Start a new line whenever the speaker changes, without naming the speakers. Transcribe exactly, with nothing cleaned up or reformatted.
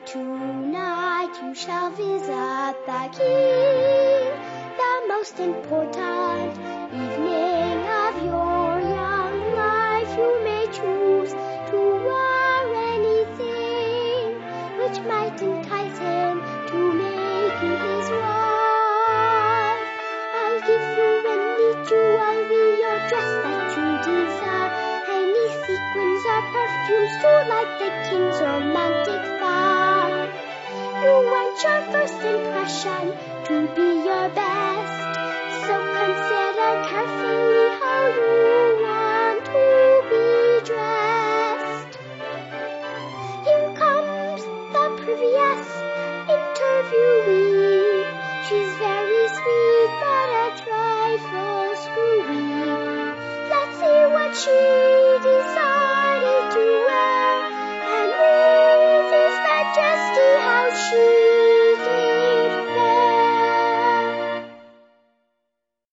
Tonight you shall visit the king, the most important evening of your young life. You may choose to wear anything which might entice him to make you his wife. I'll give you any jewelry or dress that you desire, any sequins or perfumes to light the king's romantic fire. You want your first impression to be your best, so consider carefully how you want to be dressed. Here comes the previous interviewee. She's very sweet but a trifle screwy. Let's see what she